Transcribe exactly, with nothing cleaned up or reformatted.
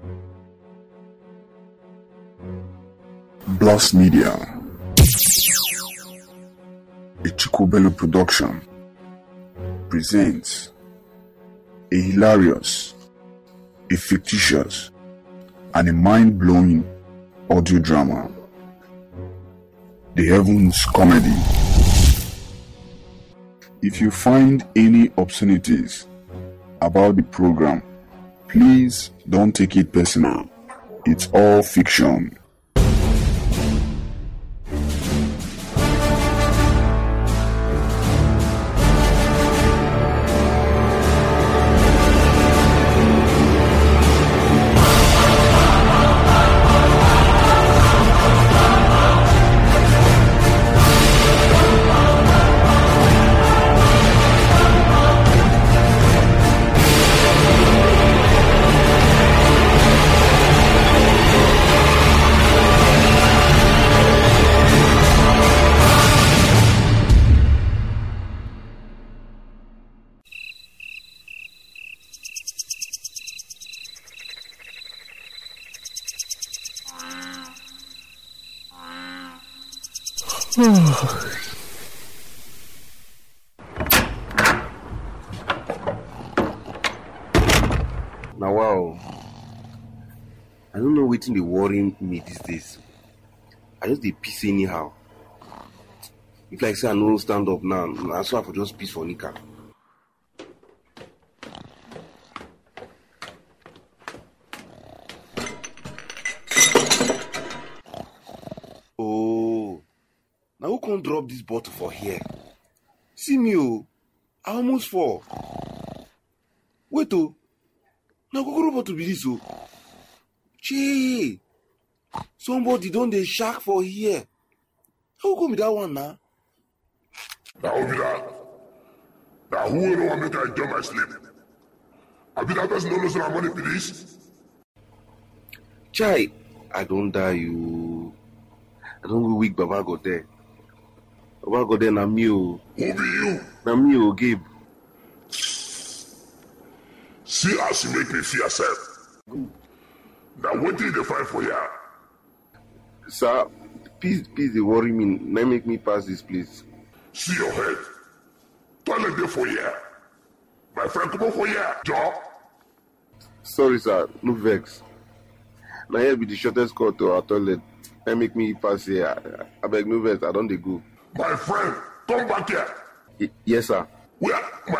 Blast Media, a Chikobelo production, presents a hilarious, a fictitious, and a mind-blowing audio drama, The Heavens Comedy. If you find any obscenities about the program, please don't take it personal. It's all fiction. Now, wow, I don't know wetin dey worry me these days. I just dey piss anyhow. If like say I no stand up now, na so I for just piss for nika. Oh, now who can't drop this bottle for here? See me, oh, I almost fall. Wait, oh. Now go go to be this, oh. Chee, somebody don dey shark for here. How come be that one now? Now who be that? Now who will want make I enjoy my sleep? I be that person don't lose my money for this? Chai, I don't die you. I don't go weak Baba go there. Baba go there na me oh. Who be you? Na me oh, Gabe. See as you make me fear yourself. Now what did they find for you? Sir, peace, peace, they worry me. Now make me pass this place. See your head. Toilet there for you. My friend, come on for you. Job. Sorry, sir. No vex. Now here be the shortest cut to our toilet. Now make me pass here. I beg no vex. I don't dey go. My friend, come back here. Y- yes, sir. Where my